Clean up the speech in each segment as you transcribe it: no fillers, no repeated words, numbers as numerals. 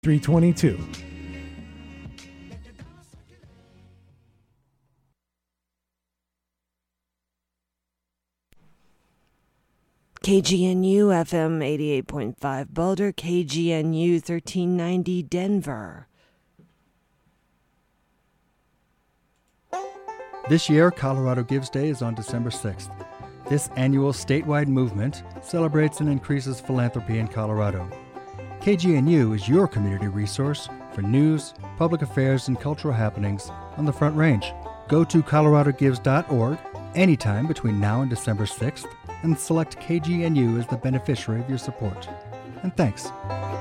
322. KGNU FM 88.5 Boulder, KGNU 1390 Denver. This year, Colorado Gives Day is on December 6th. This annual statewide movement celebrates and increases philanthropy in Colorado. KGNU is your community resource for news, public affairs, and cultural happenings on the Front Range. Go to coloradogives.org anytime between now and December 6th and select KGNU as the beneficiary of your support. And thanks.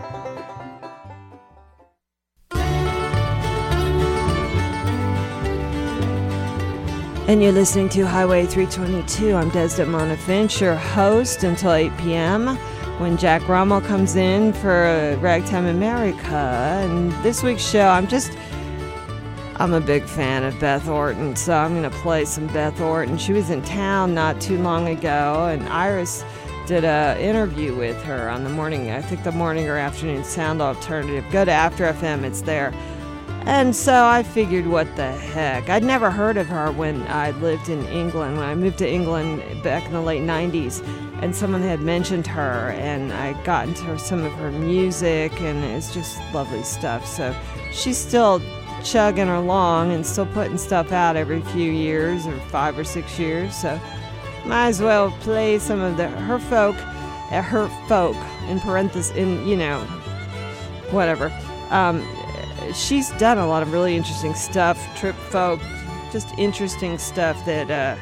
And you're listening to Highway 322. I'm Desdemona Finch, your host until 8 p.m. when Jack Rommel comes in for Ragtime America. And this week's show, I'm a big fan of Beth Orton, so I'm going to play some Beth Orton. She was in town not too long ago, and Iris did an interview with her on the morning, I think the morning or afternoon Sound Alternative. Go to After FM, it's there. And so I figured, what the heck. I'd never heard of her when I lived in England, when I moved to England back in the late 90s, and someone had mentioned her, and I got into some of her music, and it's just lovely stuff. So she's still chugging along and still putting stuff out every few years, or 5 or 6 years, so might as well play some of her folk in parentheses, whatever. She's done a lot of really interesting stuff, trip folk, just interesting stuff that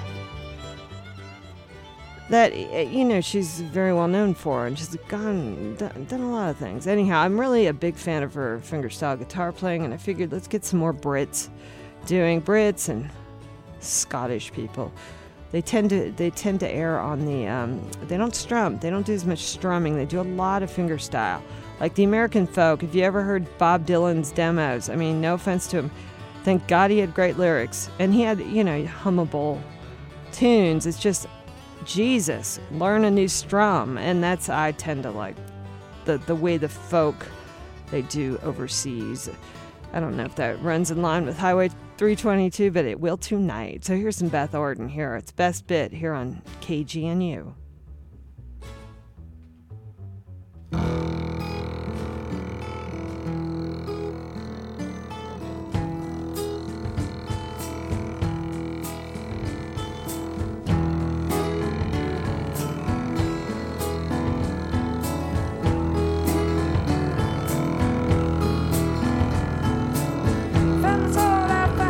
she's very well known for, and she's done a lot of things. Anyhow, I'm really a big fan of her fingerstyle guitar playing, and I figured let's get some more Brits and Scottish people. They tend to err on the they don't strum. They don't do as much strumming. They do a lot of fingerstyle. Like the American folk, if you ever heard Bob Dylan's demos, I mean, no offense to him, thank God he had great lyrics, and he had hummable tunes. It's just, Jesus, learn a new strum, and I tend to like the way the folk they do overseas. I don't know if that runs in line with Highway 322, but it will tonight. So here's some Beth Orton here. It's Best Bit here on KGNU.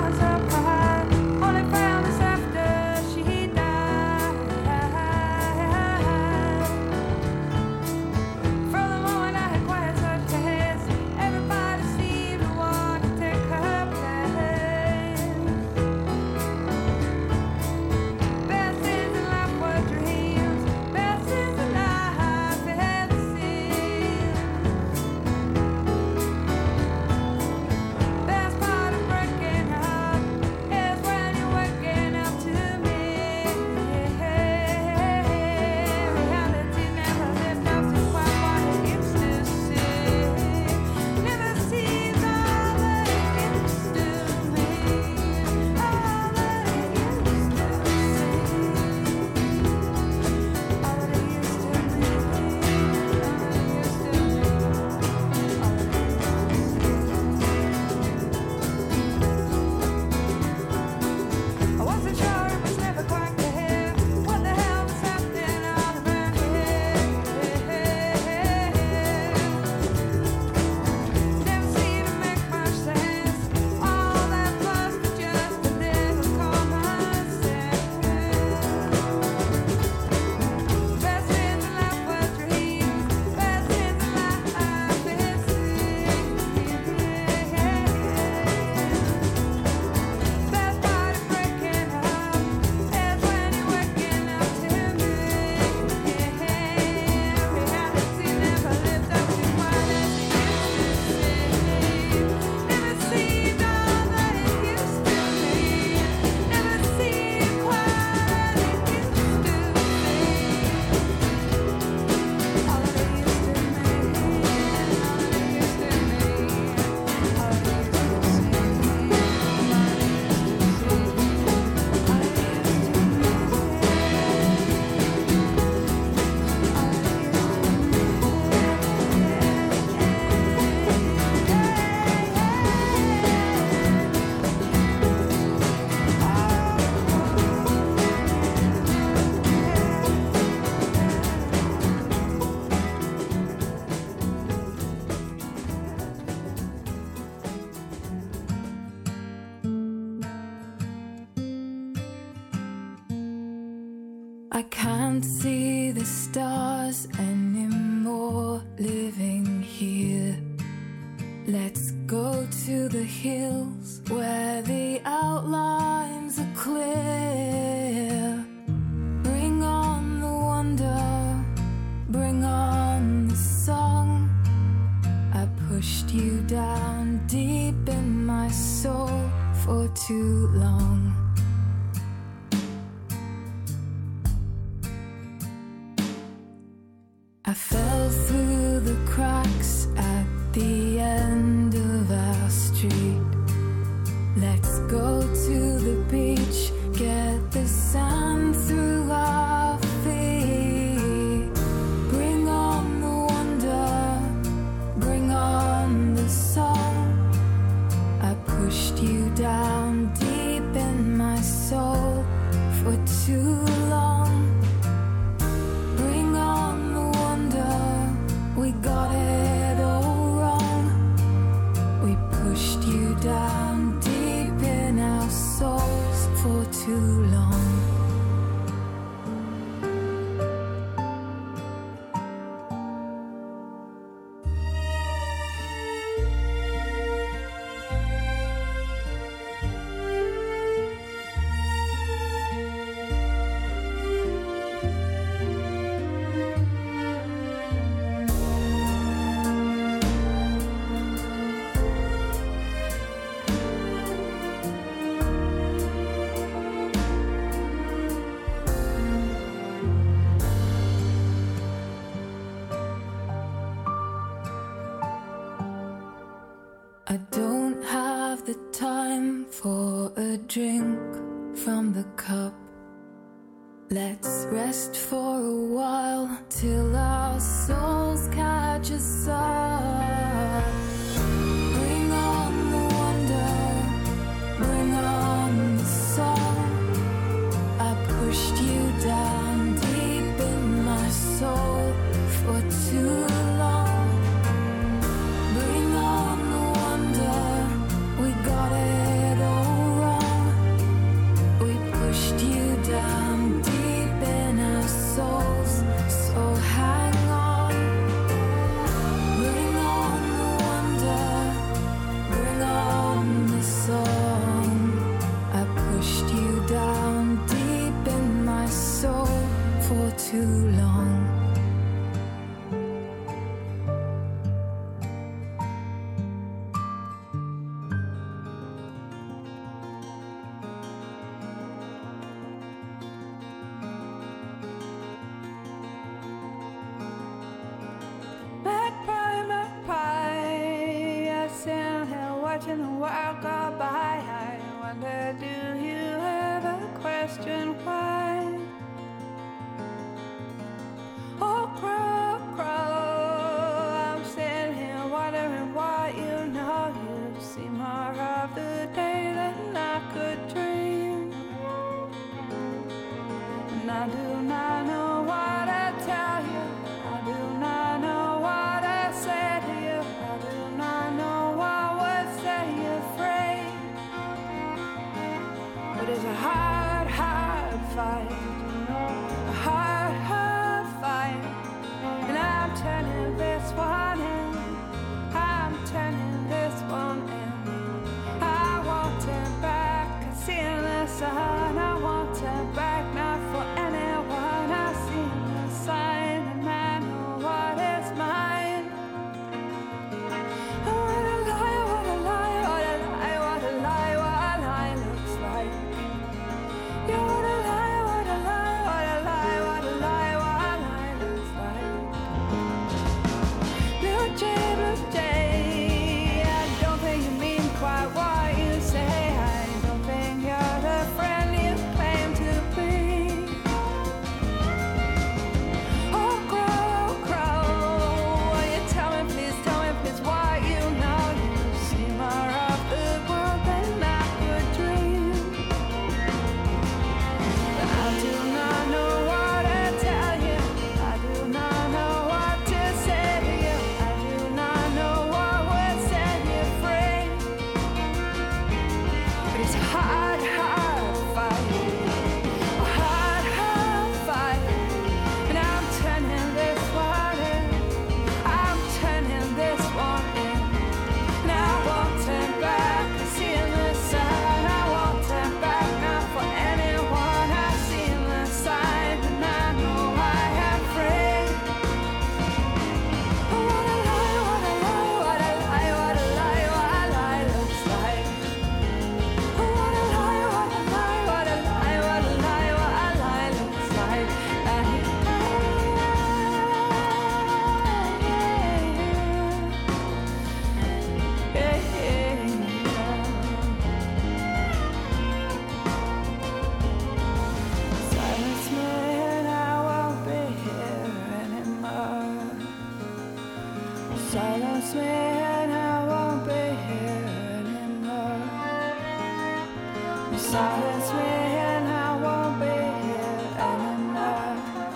Only found this after she died. I can't see the stars anymore living here. Let's go to the hills where the outlines are clear. Bring on the wonder, bring on the song. I pushed you down deep in my soul for too long. I fell through the cracks at the end of our street. Let's go to the beach, get the sand through our feet. Bring on the wonder, bring on the song. I pushed you down deep in my soul for too long. Bring on the wonder, we got it all wrong. We pushed you down deep in our souls for too long. I don't have the time for a drink from the cup. Let's rest for a while till our souls catch us up. Bring on the wonder, bring on the song. I pushed you down deep in my soul for too long. Bring on the wonder, we got it all wrong. We pushed you down deep in our souls, so hang on. Bring on the wonder, bring on the song. I pushed you down deep in my soul for too long. Watching the world go by, I wonder, do you ever question why? Oh, crow, crow, I'm sitting here wondering why. You know you've seen more of the day than I could dream. And I do not know what I tell you, I do not know what I say to you, I do not know what afraid, but it's a hard, hard Silence me and I won't be here anymore.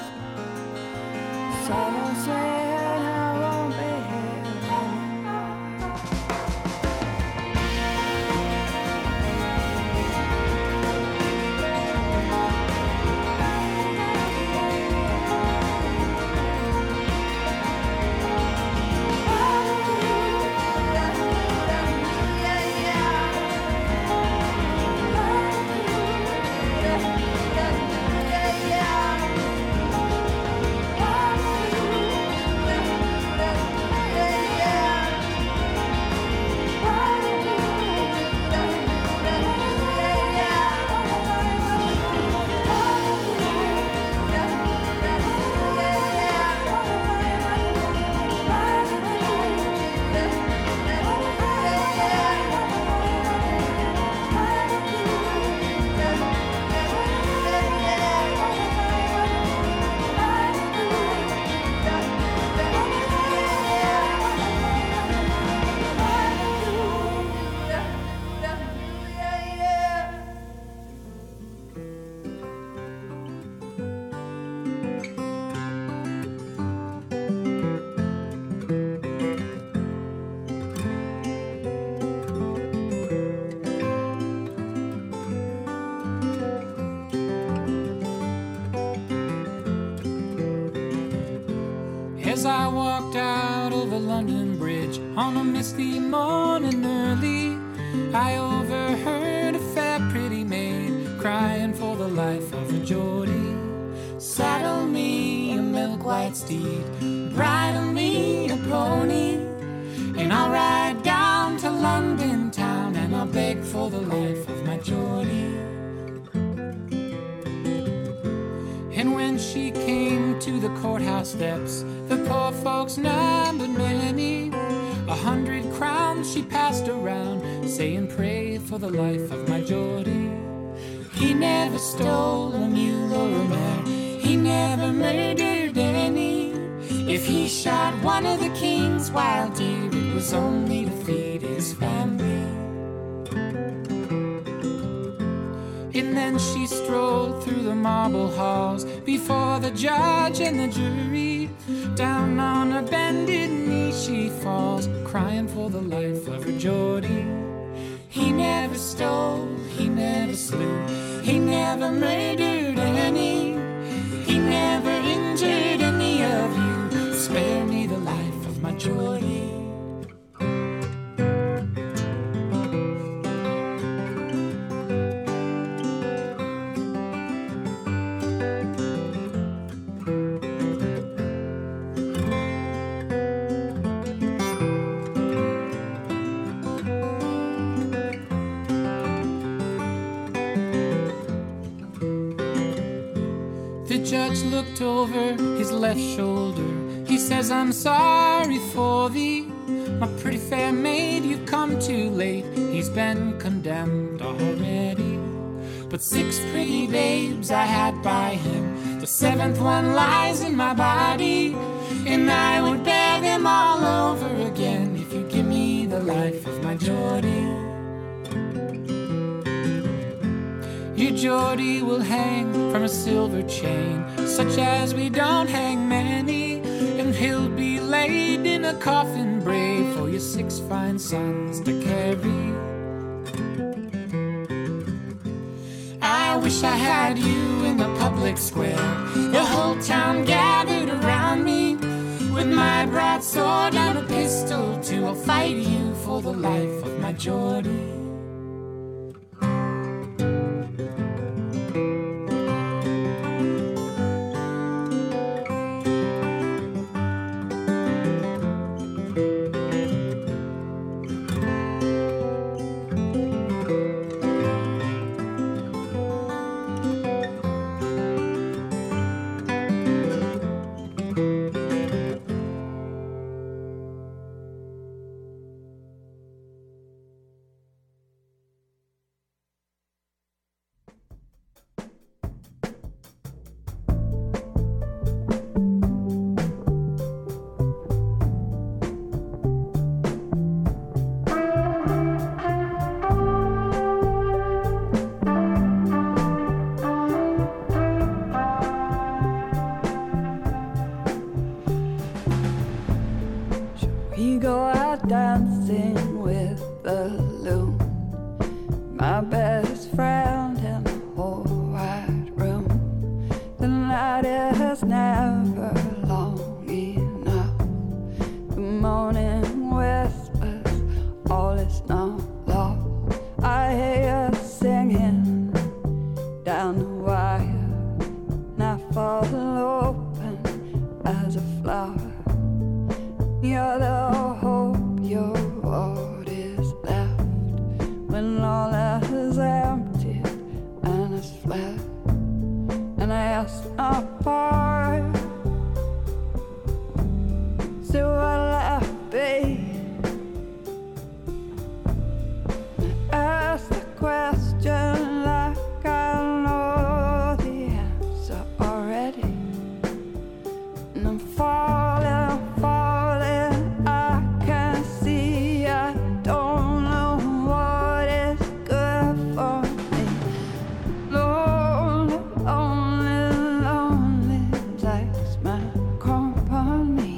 Silence me and I won't be here anymore. As I walked out over London Bridge on a misty morning early, I overheard a fair pretty maid crying for the life of her Geordie. Saddle me a milk-white steed, bridle me a pony, and I'll ride down to London town and I'll beg for the life of my Geordie. And when she came to the courthouse steps, the poor folks numbered many. 100 crowns she passed around, saying pray for the life of my Geordie. He never stole a mule or a mare, he never murdered any. If he shot one of the king's wild deer, it was only to feed his family. And then she strolled through the marble halls before the judge and the jury. Down on her bended knee she falls, crying for the life of her Geordie. He never stole, he never slew, he never murdered any. He never injured any of you, spare me the life of my Geordie. The judge looked over his left shoulder. He says, I'm sorry for thee, my pretty fair maid, you've come too late. He's been condemned already. But 6 pretty babes I had by him, the 7th one lies in my body, and I would bear them all over again if you give me the life of my Geordie. Your Geordie will hang from a silver chain, such as we don't hang many, and he'll be laid in a coffin brave for your 6 fine sons to carry. I wish I had you in the public square, the whole town gathered around me, with my broadsword and a pistol too. I'll fight you for the life of my Geordie. is not lost. I hear you singing down the wire, and I fall open as a flower. You're the hope, you're what is left when all that is empty and is flat. And I ask my part, so will I be? I ask the question like I know the answer already. And I'm falling, falling, I can see I don't know what is good for me. Lonely, lonely, lonely likes my company.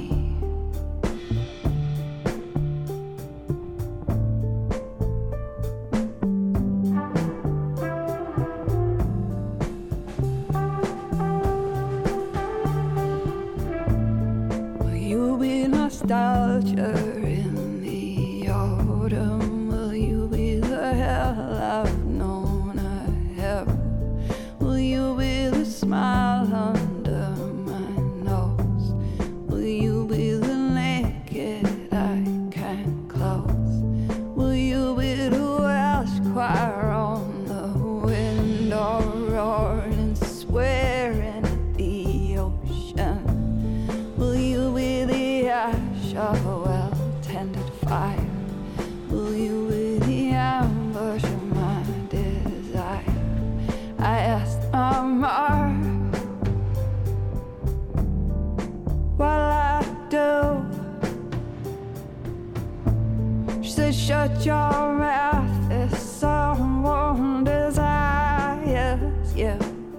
Will you be nostalgia in the autumn? Will you be the hell I've known I have? Will you be the smile under my nose? Will you be the naked I can't close? Will you be the Welsh choir on the window roaring and swearing at the ocean? Will you be the ash of a well-tended fire? Will you be the ambush of my desire? I asked my mother what I do. She said, shut your mouth if someone desires you.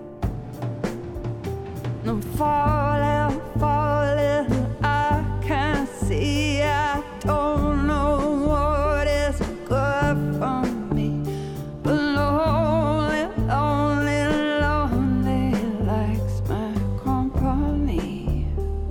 And I'm falling, falling, I can't see, I don't know what is good for me. But lonely, lonely, lonely likes my company.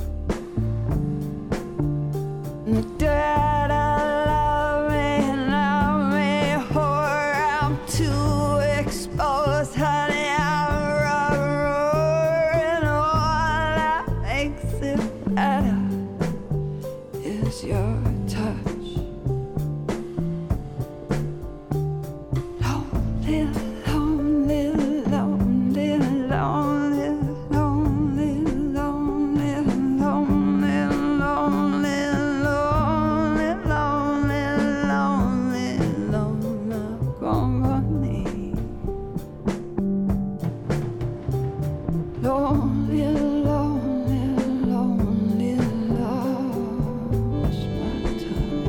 And the dead love me, whore, I'm too exposed, honey, I'm raw, and all that makes it better is your touch. Lonely, lonely, lonely, lonely, lonely, lonely, lonely, lonely, lonely, lonely, lonely, lonely company. Lonely, lonely, lonely, lost my touch.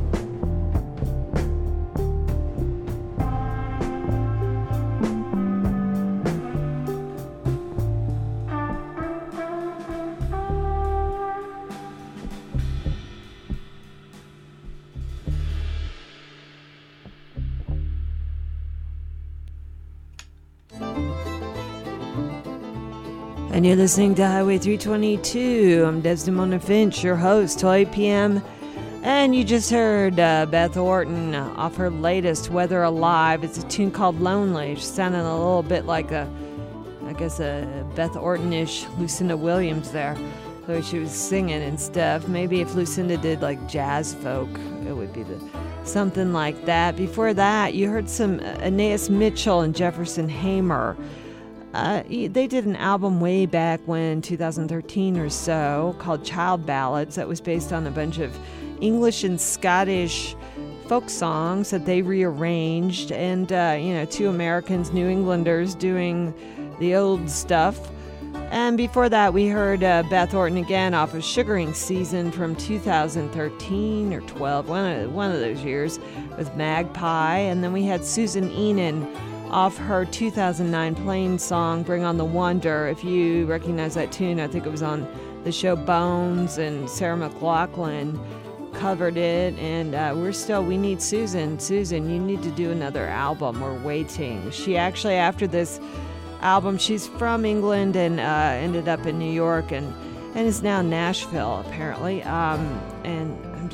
And you're listening to Highway 322. I'm Desdemona Finch, your host, till 8 p.m. And you just heard Beth Orton off her latest, Weather Alive. It's a tune called Lonely. She sounded a little bit like a Beth Orton-ish Lucinda Williams there. The way she was singing and stuff. Maybe if Lucinda did like jazz folk, it would be something like that. Before that, you heard some Anais Mitchell and Jefferson Hamer. They did an album way back when, 2013 or so, called Child Ballads, that was based on a bunch of English and Scottish folk songs that they rearranged, and two Americans, New Englanders, doing the old stuff. And before that, we heard Beth Orton again off of Sugaring Season from 2013 or 12, one of those years, with Magpie. And then we had Susan Enan off her 2009 Plain song, Bring on the Wonder. If you recognize that tune, I think it was on the show Bones, and Sarah McLachlan covered it. And we need Susan. Susan, you need to do another album. We're waiting. She actually, after this album, she's from England and ended up in New York and is now in Nashville, apparently. And I'm just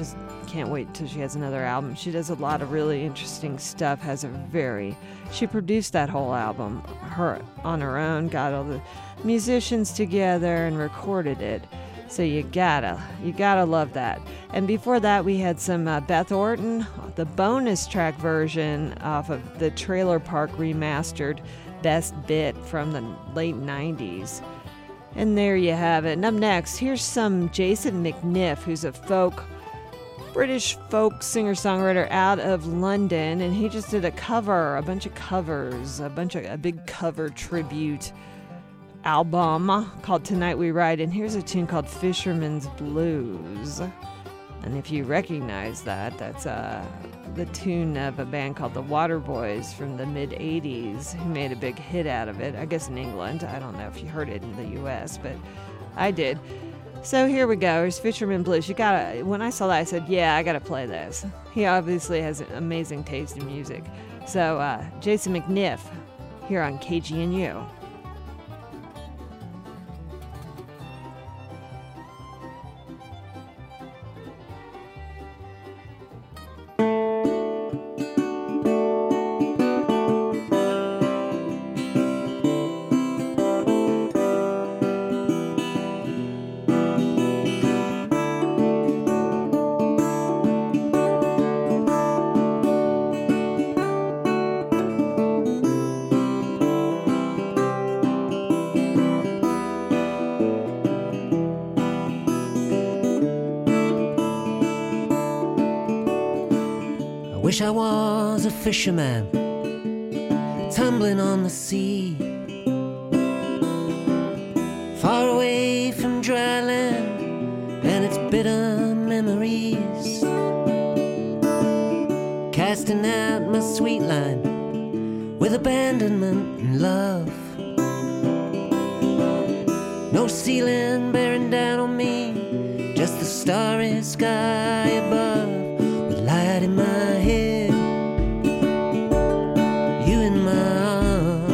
can't wait until she has another album. She does a lot of really interesting stuff. She produced that whole album on her own, got all the musicians together and recorded it. So you gotta love that. And before that, we had some Beth Orton, the bonus track version off of the Trailer Park Remastered Best Bit from the late 90s. And there you have it. And up next, here's some Jason McNiff, who's a British folk singer-songwriter out of London, and he just did a bunch of covers, a big cover tribute album called Tonight We Ride, and here's a tune called Fisherman's Blues. And if you recognize that, that's the tune of a band called the Waterboys from the mid-'80s, who made a big hit out of it, I guess in England. I don't know if you heard it in the US, but I did. So here we go. Here's Fisherman Blues. When I saw that, I said, yeah, I gotta play this. He obviously has an amazing taste in music. So Jason McNiff here on KGNU. Wish I was a fisherman tumbling on the sea, far away from dry land and its bitter memories, casting out my sweet line with abandonment and love. No ceiling bearing down on me, just the starry sky above, with light in my head, you in my arms.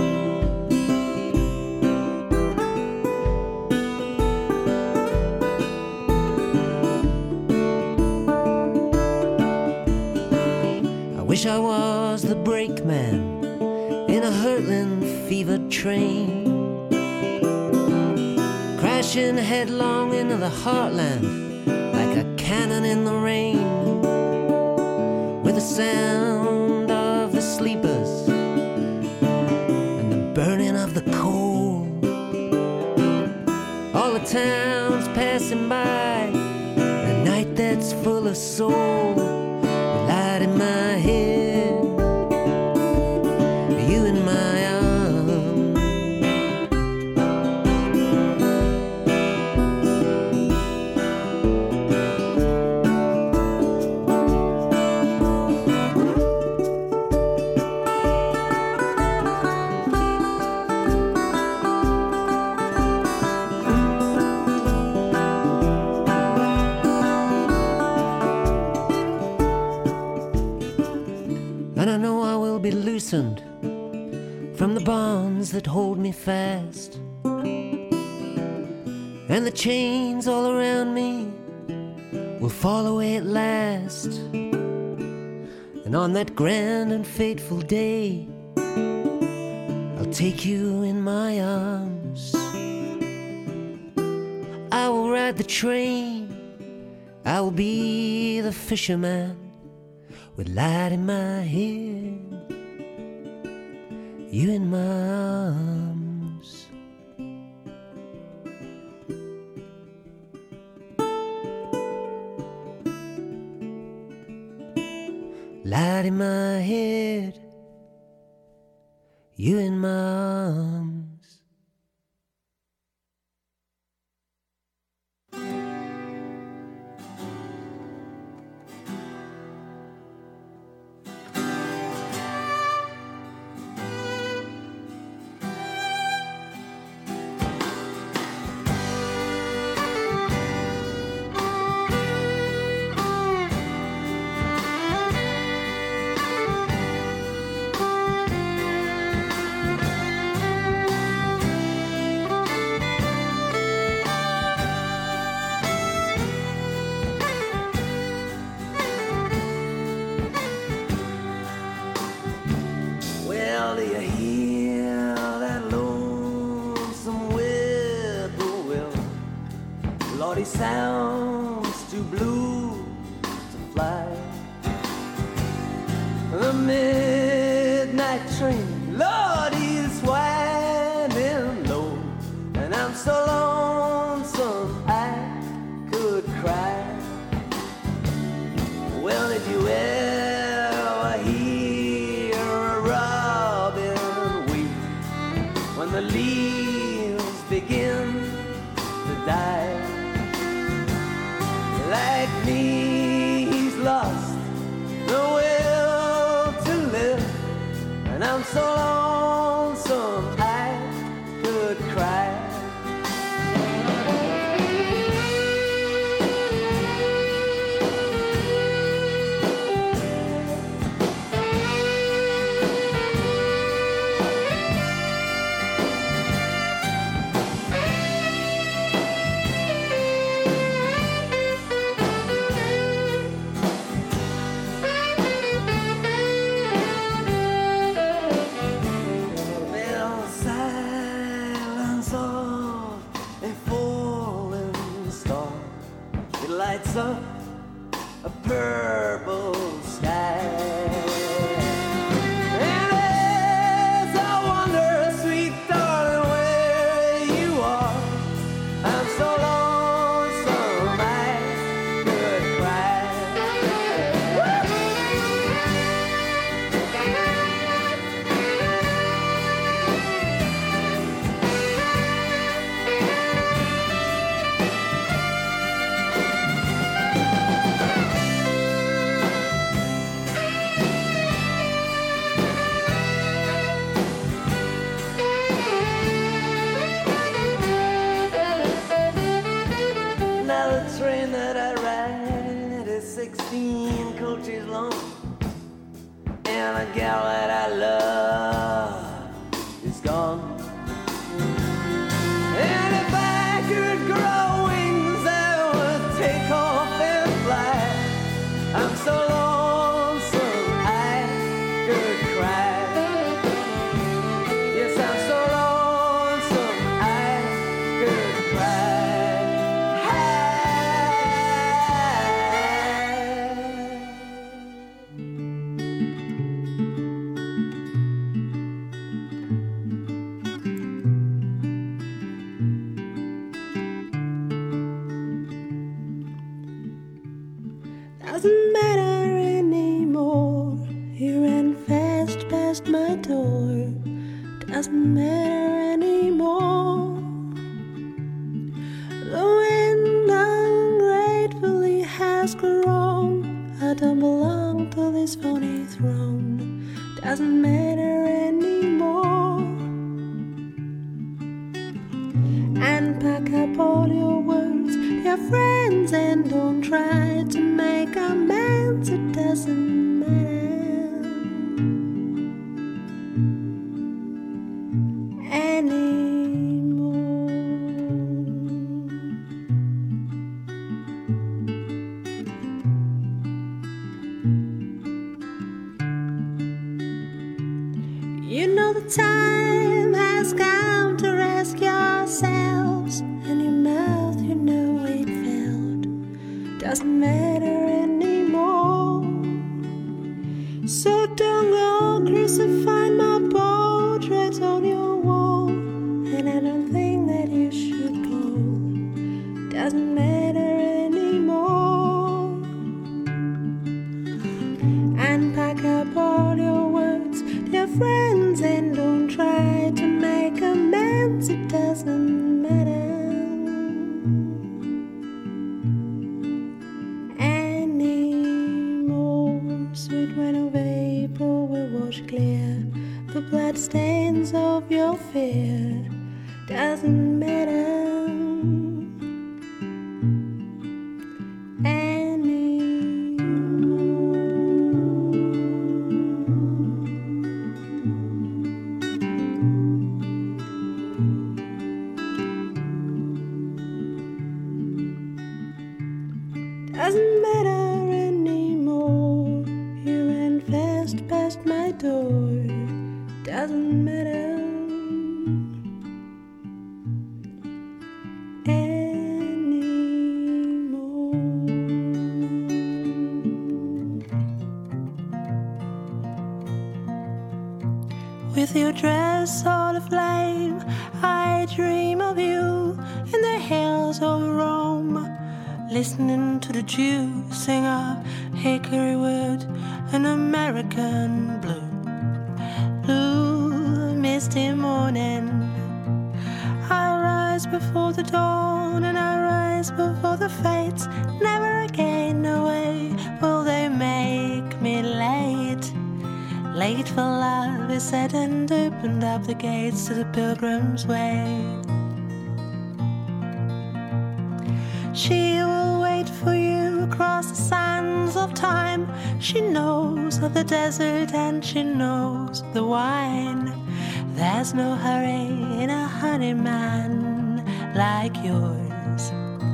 I wish I was the brakeman in a hurtling, fevered train, crashing headlong into the heartland like a cannon in the rain, with the sound of the sleepers and the burning of the coal. All the towns passing by, a night that's full of soul, with light in my head, you in my arms. And I know I will be loosened from the bonds that hold me fast, and the chains all around me will fall away at last. And on that grand and fateful day, I'll take you in my arms. I will ride the train, I will be the fisherman, with light in my head, you in my arms. Light in my head, you in my arms. sounds too blue to fly. The midnight train, Lord, is winding low, and I'm so lonesome I could cry. Well, did you ever hear a robin weep when the leaves begin to die? Like me, he's lost the will to live, and I'm so lonesome I could cry. Lights up a purple sky. And as I wonder, sweet darling, where you are, I'm so lonesome I could cry. Now the train that I ride is 16 coaches long, and a gal that I love is gone. And if I could grow wings, I would take off and fly. I'm so lonesome I could cry. Yes, I'm so lonesome I could cry. Doesn't matter anymore. He ran fast past my door. Doesn't matter anymore. The wind ungratefully has grown. I don't belong to this phony throne. Doesn't matter anymore. And pack up all your words, your friends, and don't try to make amends. It doesn't matter anymore. You know the time has come to rest yourselves, and your mouth, you know it failed. Doesn't matter anymore. So don't go crucifying my portrait on your wall, and I don't think that you should go. Doesn't matter anymore. And pack up all your words, your friends, and don't try to make amends. It doesn't matter anymore. Sweet rain of April will wash clear the blood stains of your fear. Doesn't matter doesn't matter anymore. You ran fast past my door. Doesn't matter anymore. with your dress all aflame. I dream of you in the hills of Rome, listening to the Jews sing of hickory wood and American blue. Blue misty morning, I rise before the dawn and I rise before the fates. Never again, no way will they make me late. Late for love is said and opened up the gates to the pilgrim's way. She will wait for you across the sands of time. She knows of the desert and she knows the wine. There's no hurry in a honey man like yours.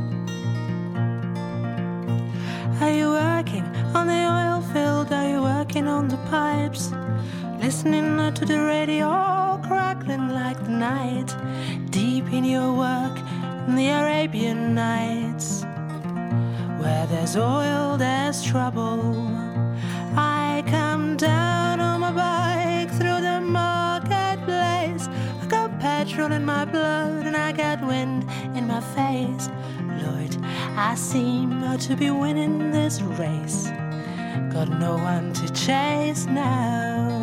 Are you working on the oil field? Are you working on the pipes? Listening to the radio crackling like the night. Deep in your work in the Arabian Nights. Where there's oil, there's trouble. I come down on my bike through the marketplace. I got petrol in my blood and I got wind in my face. Lord, I seem to be winning this race. Got no one to chase now.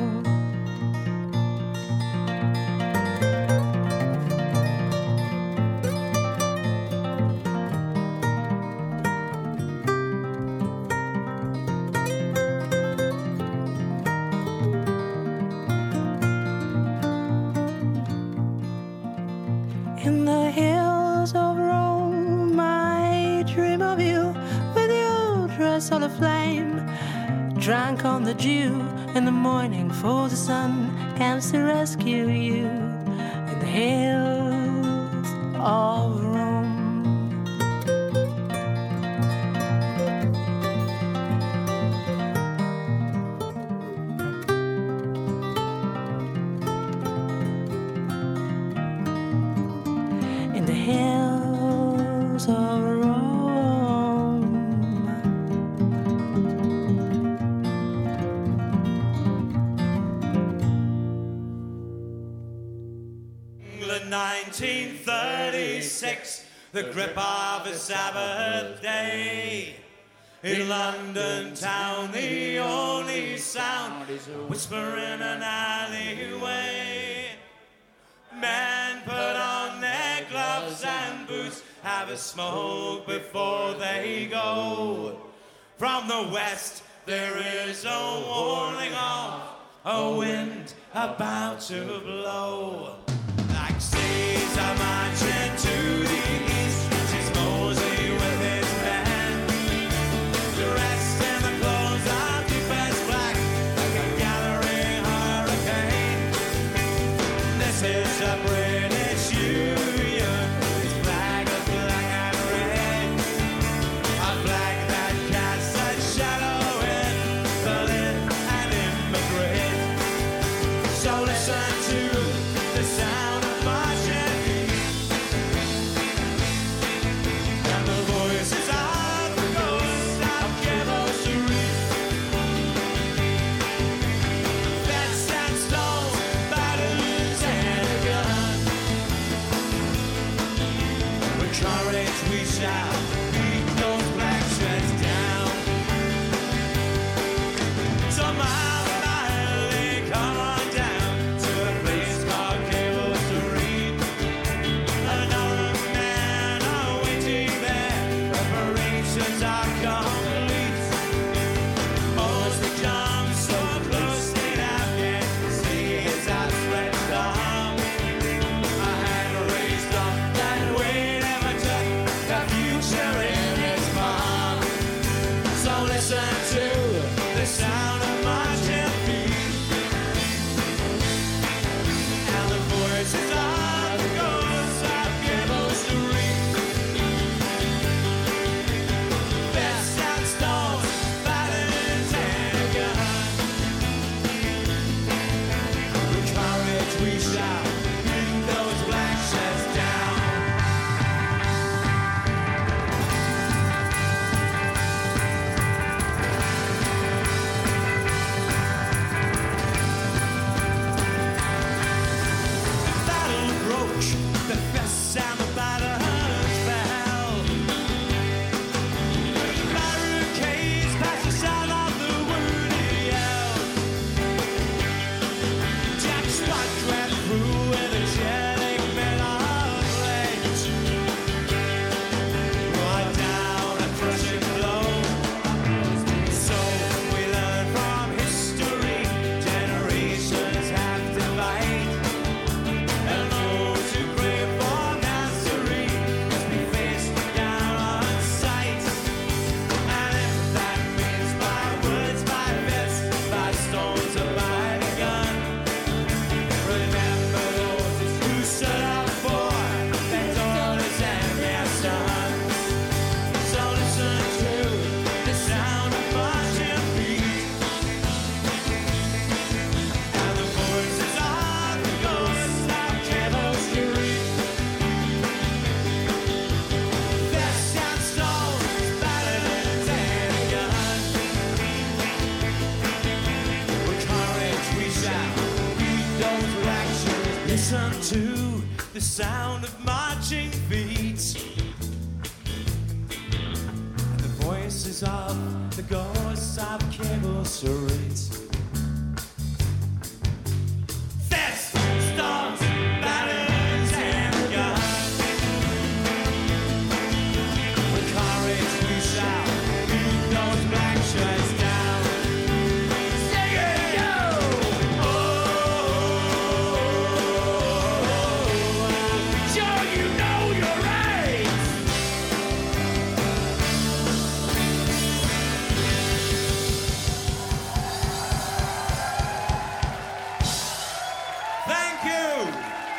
In the hills of Rome, I dream of you with your dress all aflame. Drunk on the dew in the morning, for the sun comes to rescue you. In the hills of Rome. In the hills of Rome. England 1936, the grip of a Sabbath day. In London town, the only sound, whisper in an alleyway. Men put on their gloves and boots, have a smoke before they go. From the west there is a warning of a wind about to blow. Like Caesar marching to the east, sees Mosey with his band, dressed in the clothes of deepest black, like a gathering hurricane. This is a British Union, its flag is black and red, a flag that casts a shadow in Berlin and in Madrid. So listen to the sound of marching feet and the voices of the ghosts of Cavalry. Fence and stone, battles and a gun. With courage we shall beat those black shreds down. So mile by mile they come on down to a place Listen to the sound of marching feet and the voices of the ghosts of Cable Street. Fists, stones, batters, and guns. With courage we shall beat those black shirts down. Sing it, yo! Sure you know you're right. Thank you.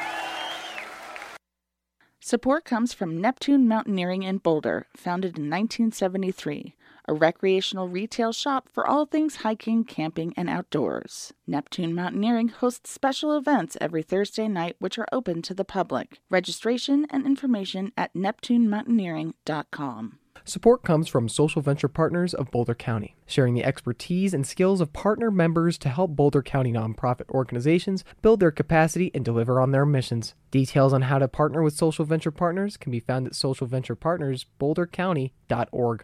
Support comes from Neptune Mountaineering in Boulder, founded in 1973, a recreational retail shop for all things hiking, camping, and outdoors. Neptune Mountaineering hosts special events every Thursday night which are open to the public. Registration and information at neptunemountaineering.com. Support comes from Social Venture Partners of Boulder County, sharing the expertise and skills of partner members to help Boulder County nonprofit organizations build their capacity and deliver on their missions. Details on how to partner with Social Venture Partners can be found at socialventurepartnersbouldercounty.org.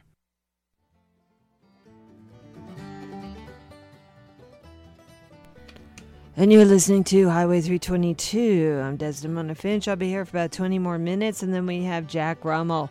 And you're listening to Highway 322. I'm Desdemona Finch. I'll be here for about 20 more minutes, and then we have Jack Rummel.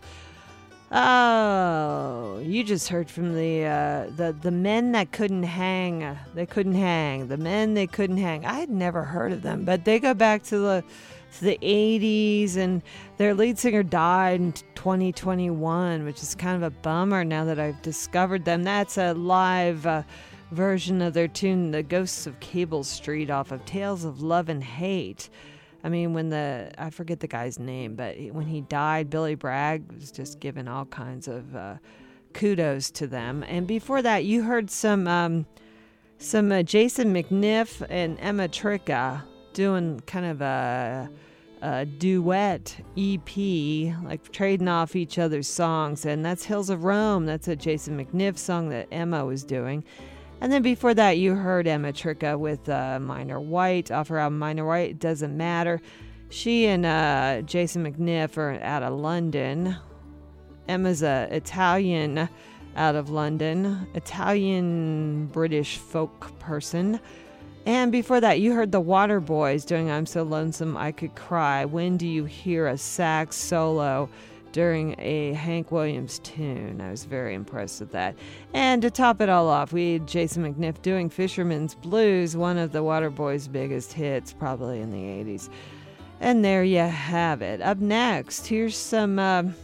Oh, you just heard from the men that couldn't hang. They couldn't hang. The men they couldn't hang. I had never heard of them, but they go back to the 80s, and their lead singer died in 2021, which is kind of a bummer now that I've discovered them. That's a live version of their tune, The Ghosts of Cable Street, off of Tales of Love and Hate. I mean, I forget the guy's name, but when he died, Billy Bragg was just giving all kinds of kudos to them. And before that, you heard some Jason McNiff and Emma Tricka doing kind of a duet EP, like trading off each other's songs. And that's Hills of Rome. That's a Jason McNiff song that Emma was doing. And then before that, you heard Emma Tricka with Minor White off her album Minor White. It Doesn't Matter. She and Jason McNiff are out of London. Emma's a Italian out of London, Italian-British folk person. And before that, you heard the Waterboys doing I'm So Lonesome I Could Cry. When do you hear a sax solo during a Hank Williams tune? I was very impressed with that. And to top it all off, we had Jason McNiff doing Fisherman's Blues, one of the Waterboys' biggest hits, probably in the 80s. And there you have it. Up next, here's some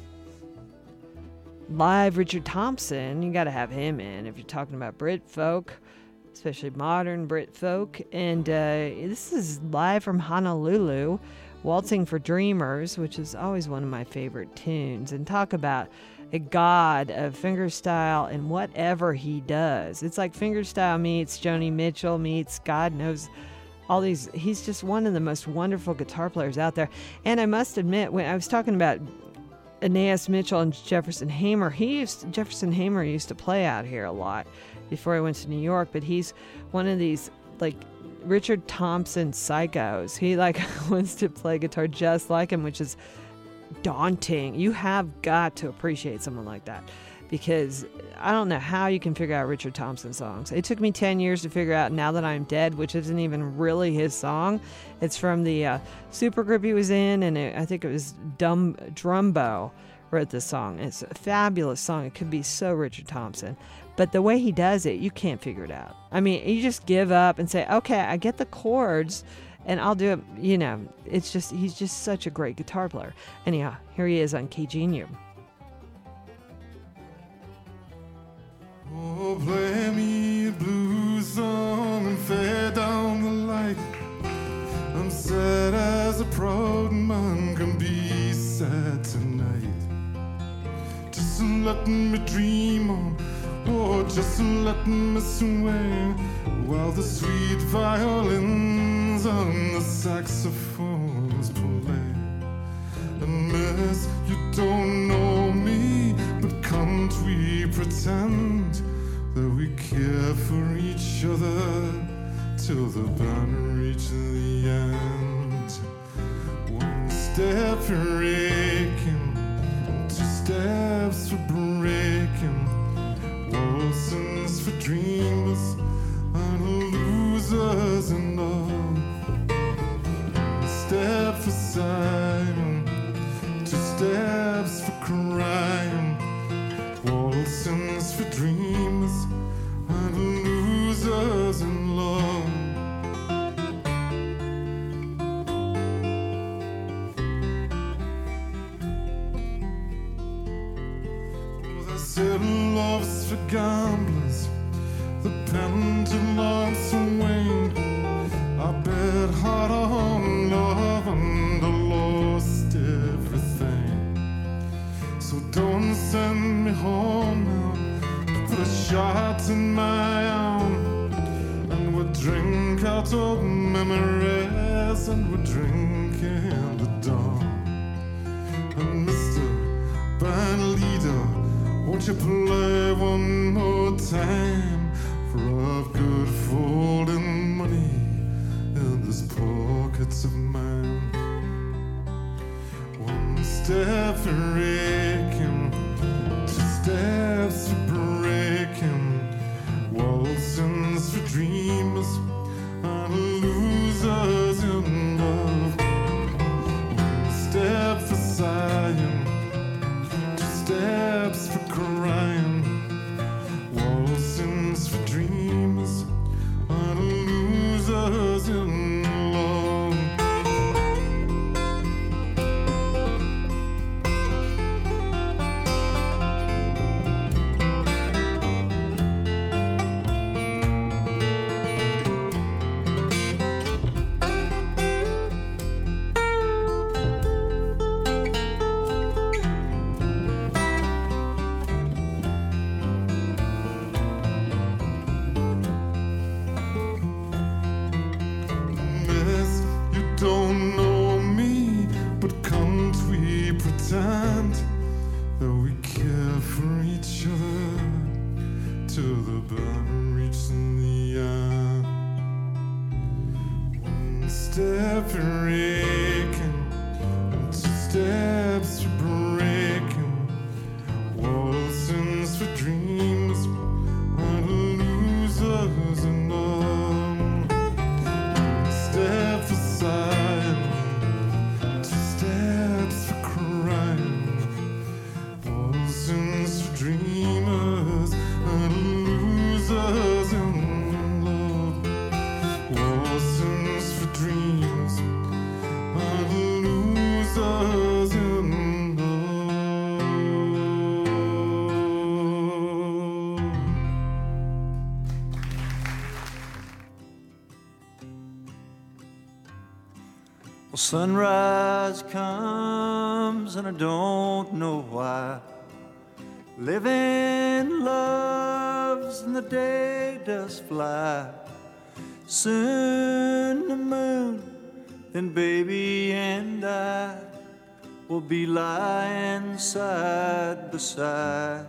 live Richard Thompson. You got to have him in if you're talking about Brit folk, especially modern Brit folk. And this is live from Honolulu, Waltzing for Dreamers, which is always one of my favorite tunes. And talk about a god of fingerstyle and whatever he does. It's like fingerstyle meets Joni Mitchell meets God knows all these. He's just one of the most wonderful guitar players out there. And I must admit, when I was talking about Aeneas Mitchell and Jefferson Hamer, Jefferson Hamer used to play out here a lot before I went to New York, but he's one of these like Richard Thompson psychos. He like wants to play guitar just like him, which is daunting. You have got to appreciate someone like that, because I don't know how you can figure out Richard Thompson songs. It took me 10 years to figure out Now That I'm Dead, which isn't even really his song. It's from the supergroup he was in, and I think it was Drumbo wrote this song. It's a fabulous song. It could be so Richard Thompson. But the way he does it, you can't figure it out. I mean, you just give up and say, okay, I get the chords and I'll do it. You know, it's just, he's just such a great guitar player. Anyhow, here he is on KGNU. Oh, play me a blues song and fade down the light. I'm sad as a proud man can be sad tonight. Just let me dream on. Oh, just let me swing while the sweet violins and the saxophones play. And miss, you don't know me, but can't we pretend that we care for each other till the band reaches the end? One step for aching, 2 steps for breaking, waltzings for dreamers and losers and all. One step for sighing, 2 steps for crying, waltzings for dreamers and losers in love. Love's for gamblers, the pendulum swing. I bet hard on love and I lost everything. So don't send me home now, put a shot in my arm, and we'll drink out of memories, and we'll drink in the dawn. And Mr. Band Leader, won't you play one more time? For I've got folding money in these pockets of mine. One step for aching, 2 steps for breaking, waltzings for dreamers and losers in love. One step for sighing, 2 steps for crying, waltzings for dreamers and losers in love. Don't know me, but can't we pretend that we care for each other till the burn reaches the end? One step for aching, and 2 steps for breaking, waltzings for dreams and losers in love. One step for sighing, 2 steps for crying, waltzings for dreamers and losers in love. Waltzings for dreams and losers in love. Well, sunrise comes and I don't know why. Living loves and the day does fly. Soon the moon, then baby and I will be lying side by side.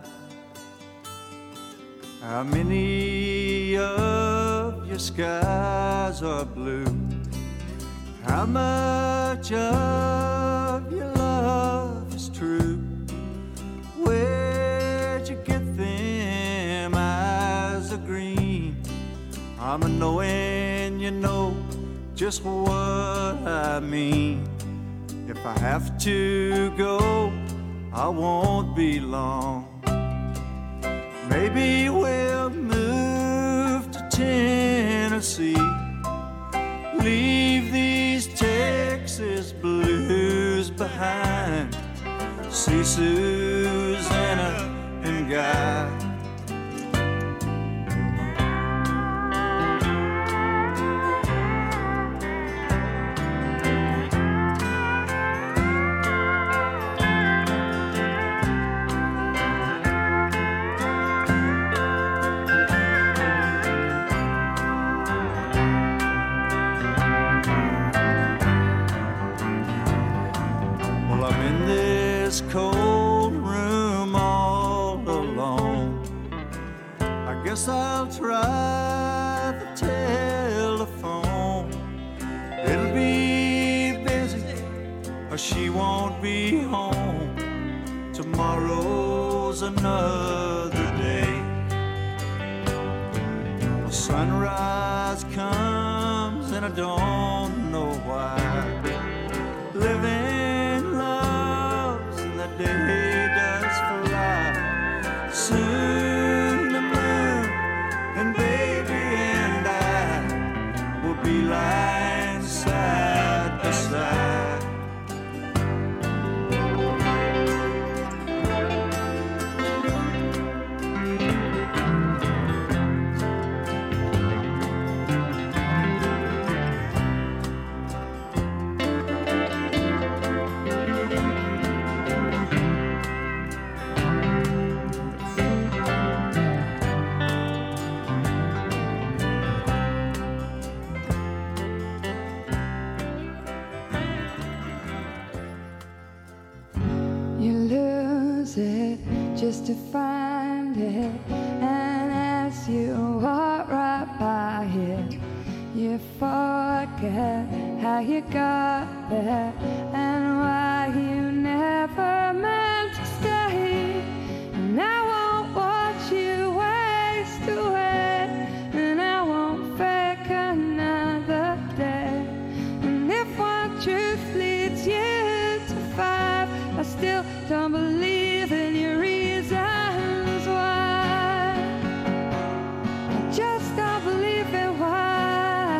How many of your skies are blue? How much of your love is true? Where'd you get them eyes of green? I'm a knowing you know just what I mean. If I have to go, I won't be long. Maybe we'll move to Tennessee, leave these Texas blues behind, see Susanna and Guy. Cold room all alone. I guess I'll try the telephone. It'll be she won't be home. Tomorrow's another day. The sunrise comes and I don't know why. Living loves and the day does fly. Soon the moon and baby and I will be lying side by side. Just to find it, and as you walk right by it, you forget how you got there and why you never meant to stay. And I won't watch you waste away, and I won't fake another day. And if one truth leads you to five, I still don't believe in your reasons why. I just don't believe in why.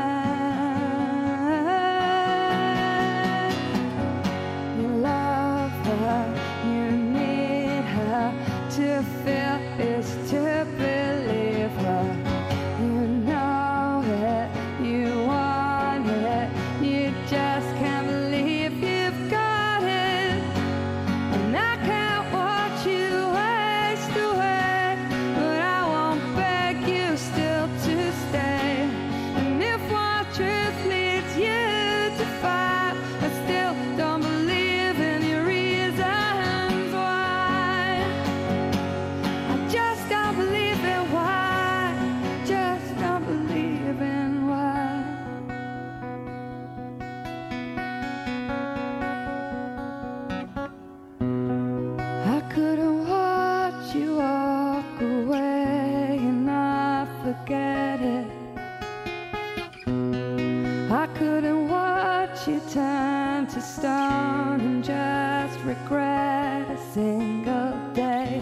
You love her, you need her. To feel is to believe her. You know it, you want it, you just can't believe you've got it. And I can't watch you waste away, but I won't beg you still to stay. And if one truth leads you to five, I still don't believe in your reasons why. I just don't believe in why. Just don't believe in why. I couldn't watch you walk away and not forget it. I couldn't watch you turn to stone and just regret a single day.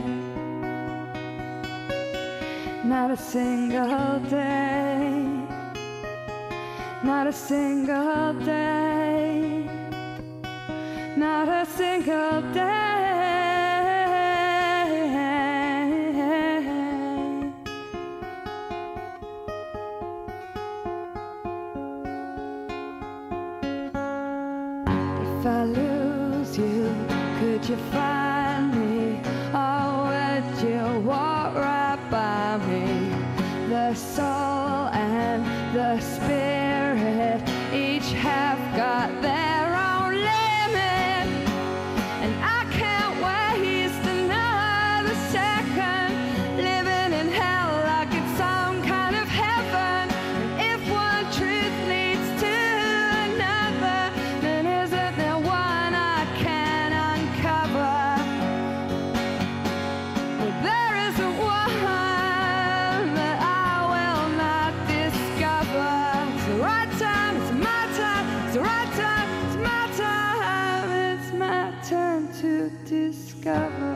Not a single day. Not a single day. Not a single day. If I lose you, could you find me? Or would you walk right by me? The soul and the spirit each have got their own limit. And I can't waste another second living in hell like it's some kind of heaven. And if one truth leads to another, then isn't there one I can uncover? Well, there isn't one that I will not discover. It's the right time, it's my time, it's the right time, it's my time, it's my turn to discover.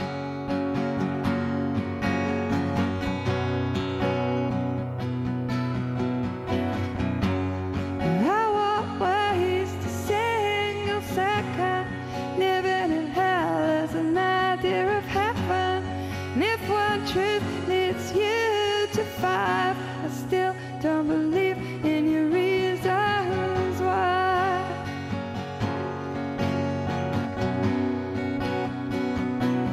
I won't waste a single second living in hell as an idea of heaven. And if one truth leads you to five, I still don't believe in your reasons why.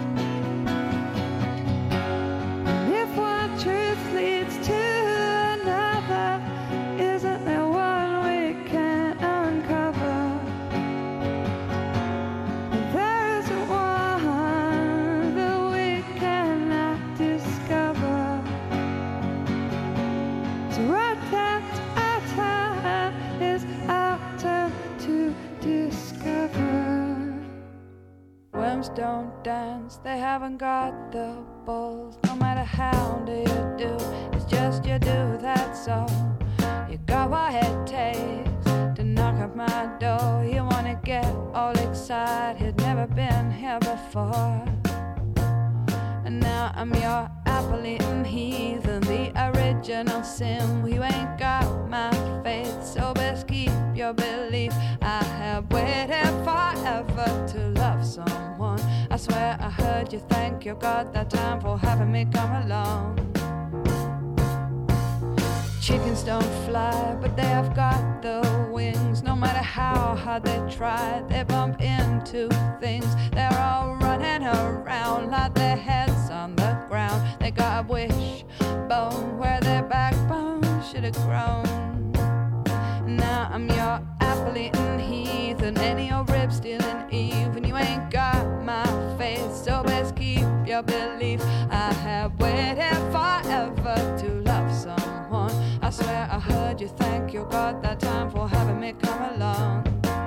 drums don't dance, they haven't got the balls. No matter how do you do, it's just you do, that's all. You got what it takes to knock at my door. You wanna get all excited, never been here before. And now I'm your apple-eating heathen, the original sin. You ain't got my faith, so best keep your belief. I have waited forever to love someone. I swear I heard you thank your God that time for having me come along. Chickens don't fly, but they have got the wings. No matter how hard they try, they bump into things. They're all running around like their heads on the ground. They got a wishbone where their backbone should have grown. Now I'm your apple-eating heathen, and your rib-stealing Eve. And you ain't got my faith, so best keep your belief. I have waited forever to love someone. I swear I heard you thank your God that time for having me come along.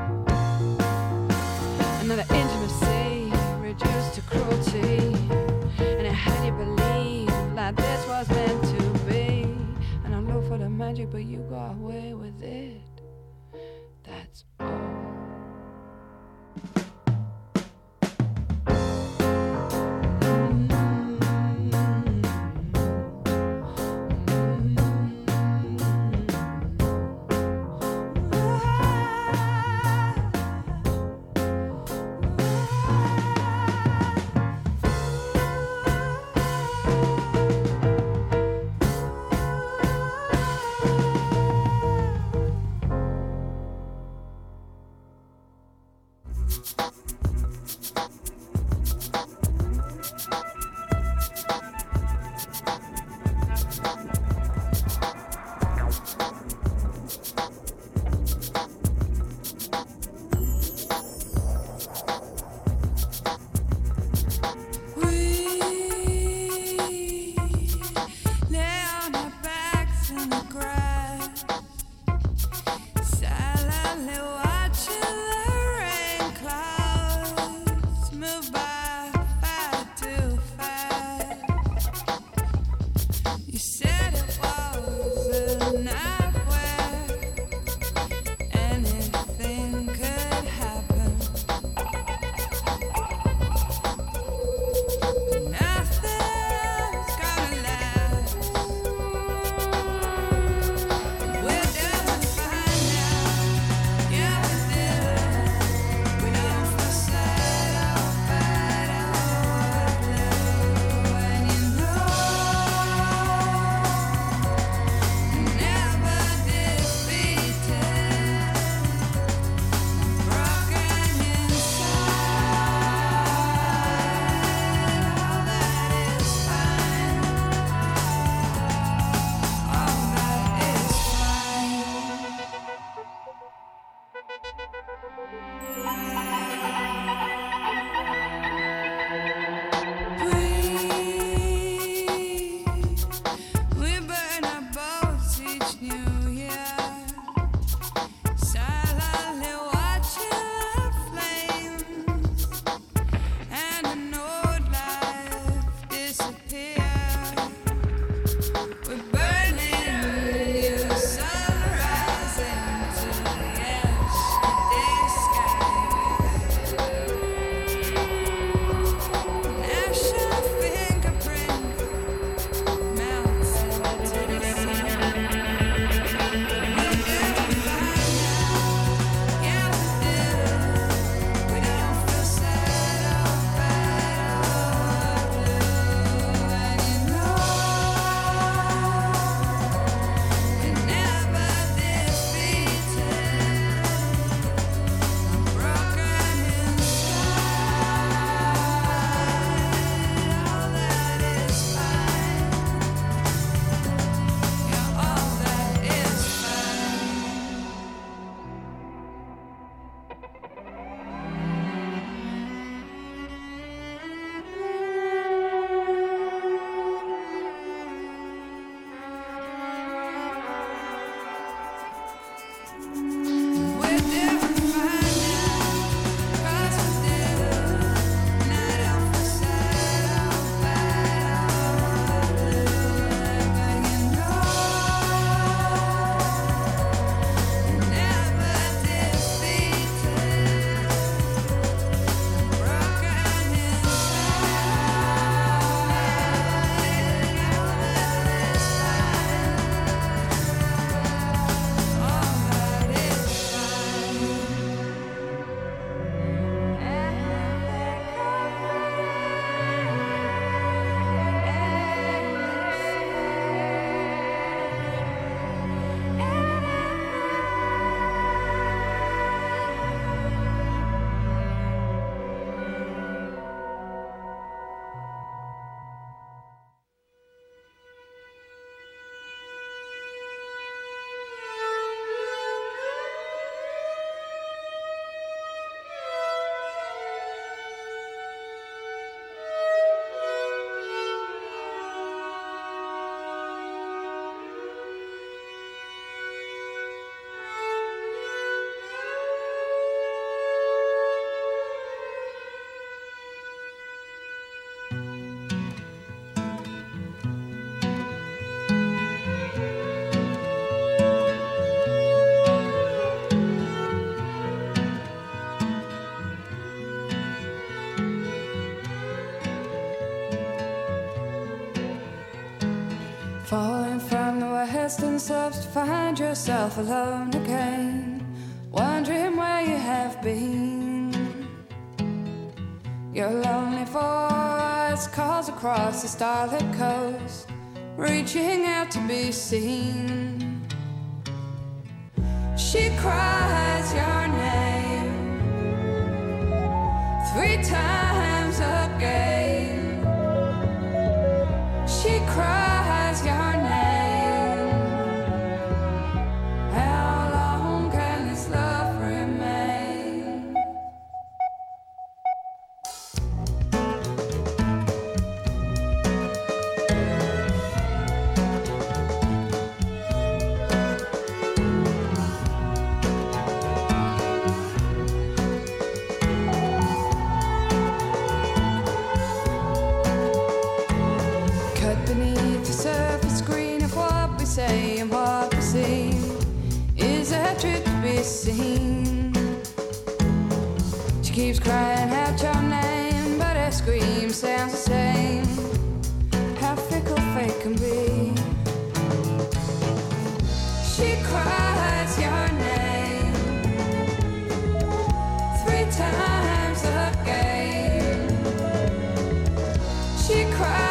Another intimacy reduced to cruelty, and I had you believe like this was meant to be. And I look for the magic, but you got away with it. That's all. and stops to find yourself alone again, wondering where you have been. Your lonely voice calls across the starlit coast, reaching out to be seen. She cries your name 3 times again. She cries your name. How long can this love remain? Beneath the surface screen of what we say and what we see, is a truth to be seen. She keeps crying out your name, but her scream sounds the same. How fickle fate can be. She cries your name 3 times again. She cries.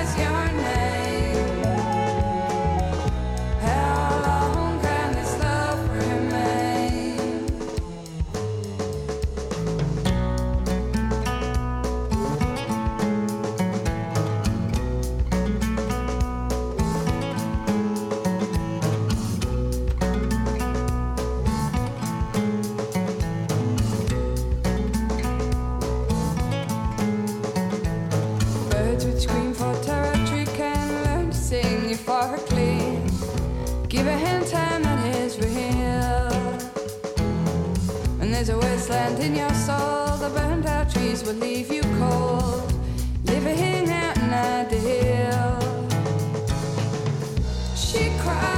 Give a hand time that is real. When there's a wasteland in your soul, the burned out trees will leave you cold, living out an ideal. She cries.